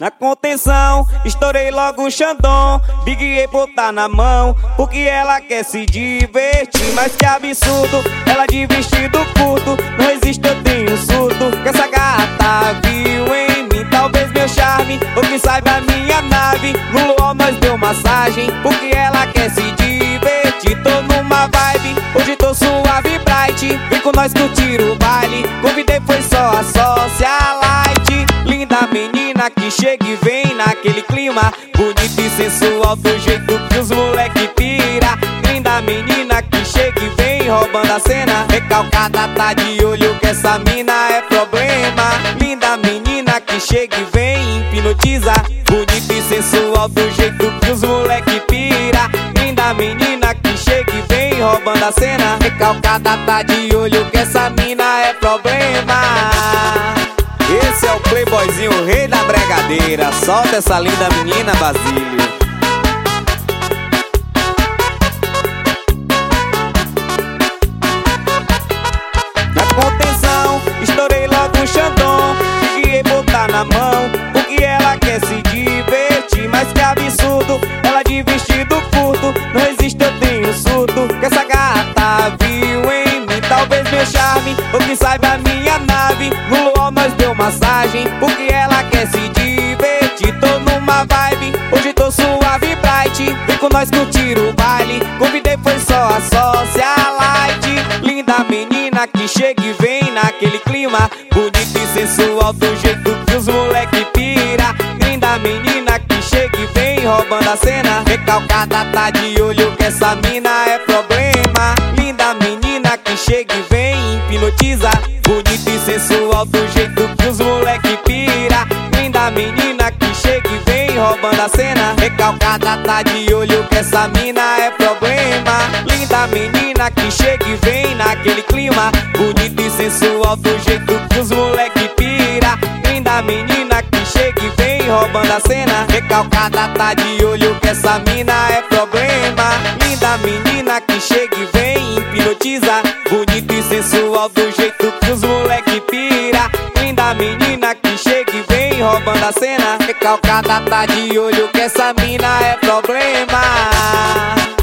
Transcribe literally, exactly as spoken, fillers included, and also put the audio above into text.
Na contenção, estourei logo o Xandão. Big Apple tá na mão, porque ela quer se divertir. Mas que absurdo, ela de vestido curto. Não existe, eu tenho surto, que essa gata viu em mim. Talvez meu charme, ou quem sabe a minha nave. No luau nós deu massagem, porque ela quer se divertir. Tô numa vibe, hoje tô suave e bright. Vem com nós curtir o baile, convidei foi só a socialite. Linda menina que chega e vem naquele clima bonito e sensual, do jeito que os moleque pira. Linda menina que chega e vem roubando a cena, recalcada tá de olho que essa mina é problema. Linda menina que chega e vem hipnotiza, bonito e sensual, do jeito que os moleque pira. Linda menina que chega e vem roubando a cena, recalcada tá de olho que essa mina é problema. Esse é o playboyzinho, o rei da bregadeira. Solta essa linda menina, Basílio. Na contenção, estourei logo o Xandão. Fiquei botar na mão, porque ela quer se divertir. Mas que absurdo, ela de vestido curto. Não existe, eu tenho surto, que essa gata viu em mim. Talvez meu charme, ou quem sabe a minha nave. No luau nós deu massagem, porque ela quer se divertir. Tô numa vibe, hoje tô suave e bright. Vem com nós curtir o baile, convidei foi só a socialite. Linda menina que chega e vem naquele clima bonito e sensual, do jeito que os moleque pira. Linda menina que chega e vem roubando a cena, recalcada tá de olho que essa mina é problema. Linda menina que chega e vem hipnotiza, bonito e sensual, do jeito que os moleque pira. Linda menina que chega e vem roubando a cena, recalcada tá de olho que essa mina é problema. Linda menina que chega e vem naquele clima bonito e sensual, do jeito que os moleque pira. Linda menina que chega e vem roubando a cena, recalcada tá de olho que essa mina é problema. Linda menina que chega e vem hipnotiza, bonito e sensual, do jeito que os moleque pira. Linda menina que chega e vem roubando a cena, recalcada tá de olho que essa mina é problema.